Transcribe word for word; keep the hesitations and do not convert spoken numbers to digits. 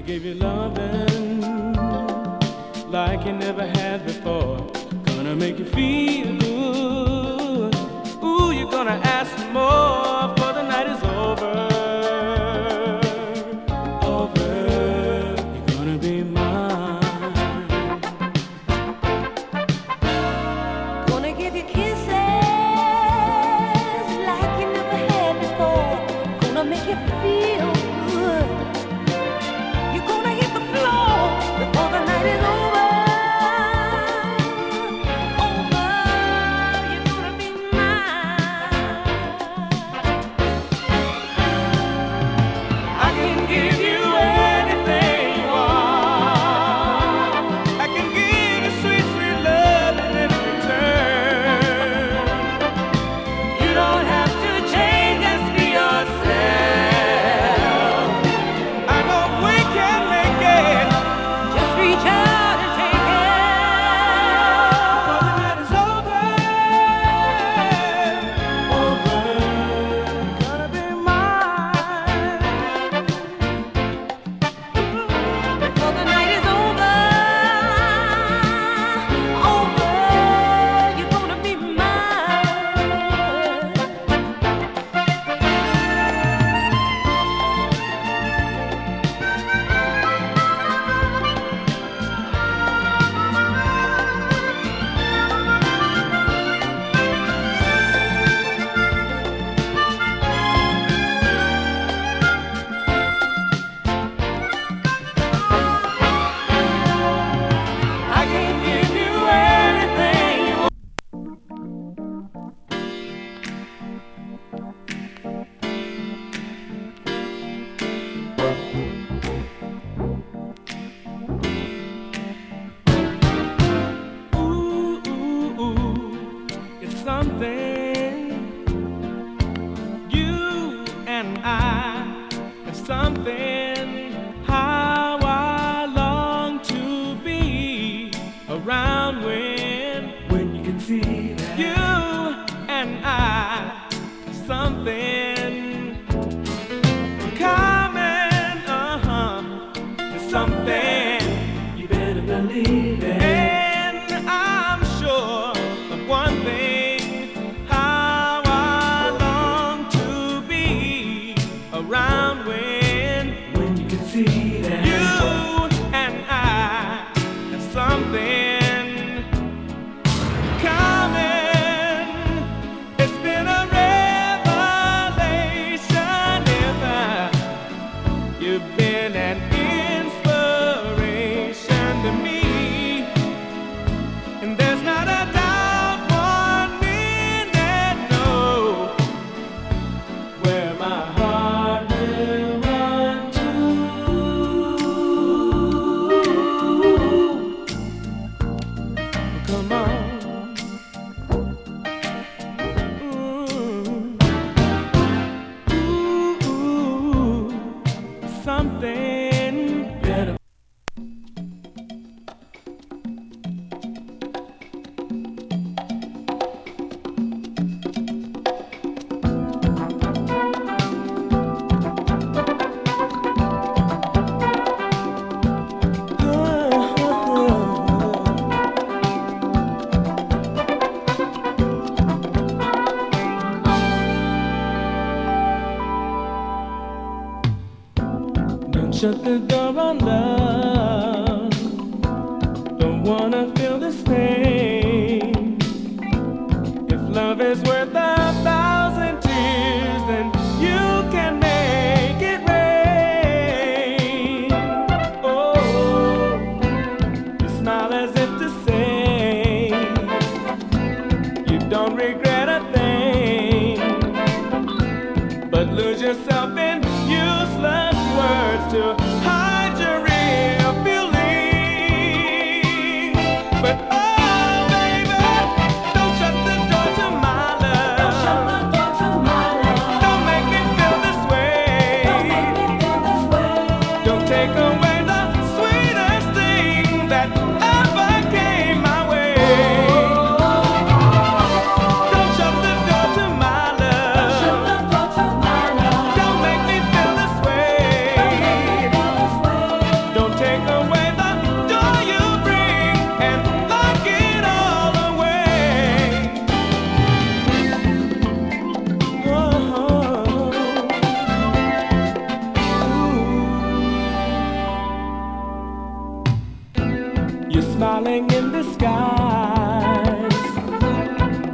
give you loving like you never had before. Gonna make you feel good. Ooh, you're gonna ask for more before the night is over. Over, you're gonna be mine. Gonna give you kisses like you never had before. Gonna make you feel good. You're gonna hit the floor before the night is over. Over, you're gonna be mine. I can give you anything you want. I can give you sweet, sweet love in return. You don't have to change, just be yourself. I know we can make it. Just reach out and take it. Before the night is over. Over, gonna be mine. Before the night is over, over, you're gonna be mine. I can give you anything you want. Ooh, ooh, ooh, it's something. You and I, it's something. How I long to be around when when you can see that you and I, something common. Uh huh. It's something. You better believe it. And I'm sure of one thing, how I long to be around when when you can see that you and I have something common. It's been a revelation. If you've been an inspiration to me, and there's not a doubt one minute, no, where my heart will run to. Come on. Ooh, ooh, something better. Don't shut the door on love. Don't wanna feel this pain. If love is worth a thousand tears, then you can make it rain. Oh, you smile as if to say you don't regret a thing, but lose yourself in useless words to